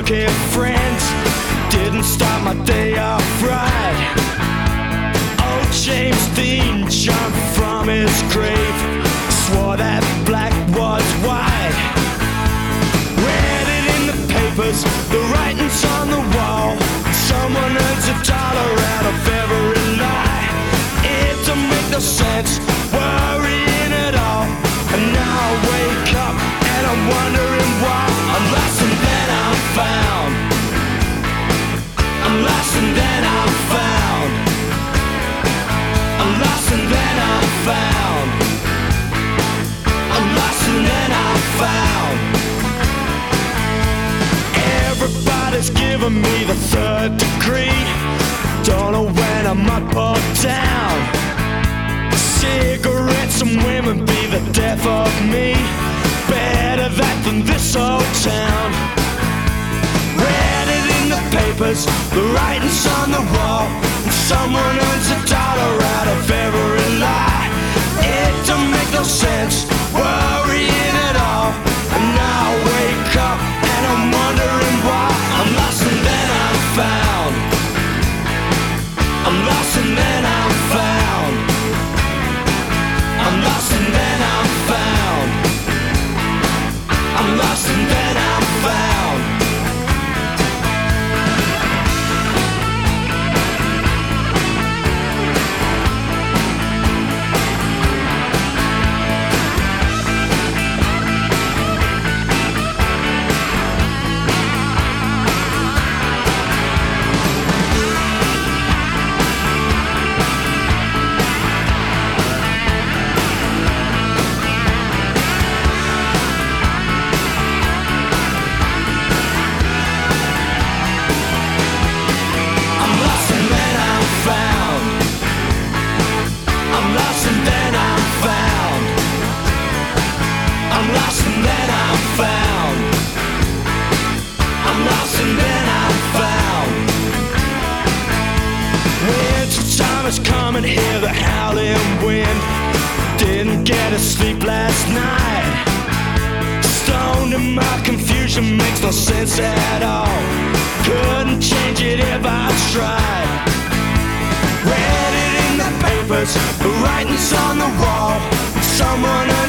okay friends didn't start my day off right. Old James Dean jumped from his grave, swore that black was white. Read it in the papers, the writings on the wall. Someone earns $1 out of every lie. It don't make no sense, worrying at all. And now I wake up and I'm wondering why. I'm lost and then I'm found. I'm lost and then I'm found. I'm lost and then I'm found. I'm lost and then I'm found. Everybody's giving me the third degree. Don't know when I'm up or down. Cigarettes and women be the death of me. Better that than this old town. Read it in the papers, the writings on the wall. And someone earns $1 out of every lie. It don't make no sense, worrying at all. And now I wake up and I'm wondering why. I'm lost and then I'm found. I'm lost and then I'm found. I'm lost and then I'm found. I'm lost and then I'm found. It's coming here, the howling wind. Didn't get to sleep last night. Stoned in my confusion, makes no sense at all. Couldn't change it if I tried. Read it in the papers, the writings on the wall. Someone